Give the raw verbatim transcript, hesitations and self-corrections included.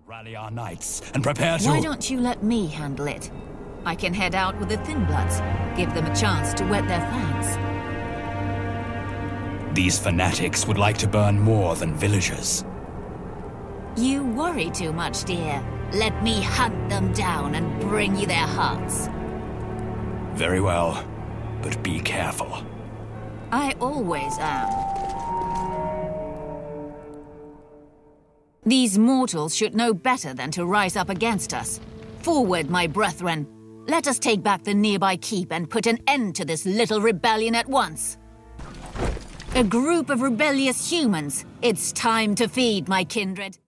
Rally our knights and prepare to... Why don't you let me handle it? I can head out with the Thin Bloods, give them a chance to wet their fangs. These fanatics would like to burn more than villagers. You worry too much, dear. Let me hunt them down and bring you their hearts. Very well, but be careful. I always am. These mortals should know better than to rise up against us. Forward, my brethren. Let us take back the nearby keep and put an end to this little rebellion at once. A group of rebellious humans. It's time to feed, my kindred.